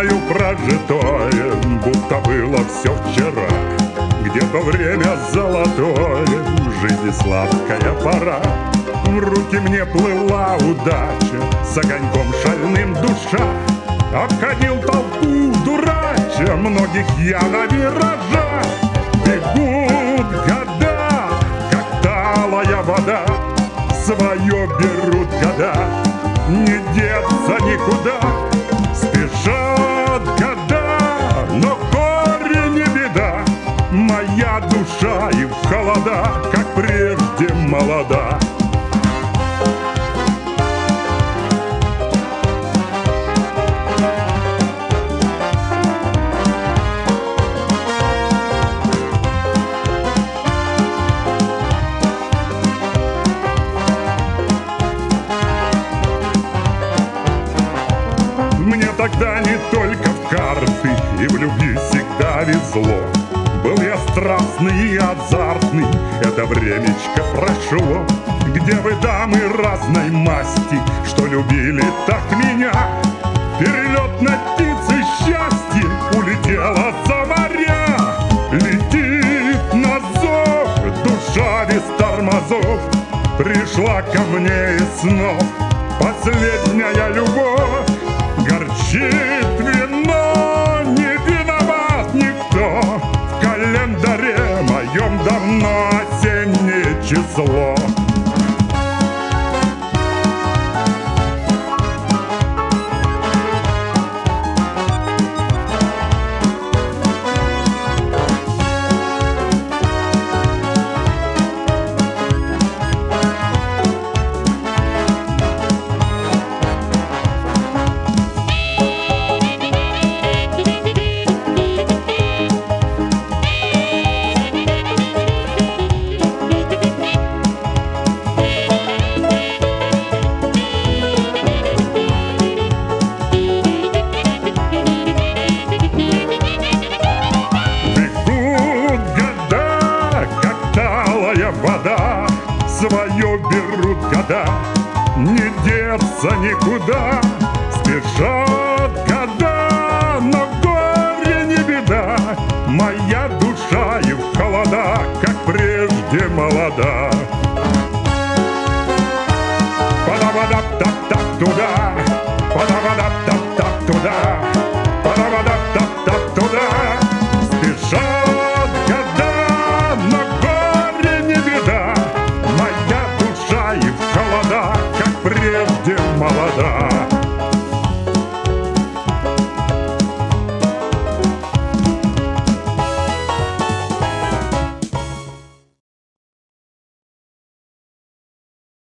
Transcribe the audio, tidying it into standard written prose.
вспоминаю прожитое, будто было все вчера. Где-то время золотое, в жизни сладкая пора. В руки мне плыла удача, с огоньком шальным душа. Обходил толпу дурача, многих я на виражах. Бегут года, как талая вода, свое берут года, не деться никуда. Спешат года, но горе не беда. Моя душа и в холода, как прежде, молода. Мне тогда не только в карты и в любви всегда везло. Был я страстный и азартный, это времечко прошло. Где вы, дамы разной масти, что любили так меня? Перелетной птицей счастье улетела за моря. Летит на зов душа без тормозов, пришла ко мне из снов последняя любовь. Горчит вино, не виноват никто, в календаре моем давно осеннее число. Вода, свое берут года, не деться никуда. Спешат года, но горе не беда. Моя душа и в холода, как прежде, молода. Подавадап-тап-тап туда, подавадап-тап-тап туда.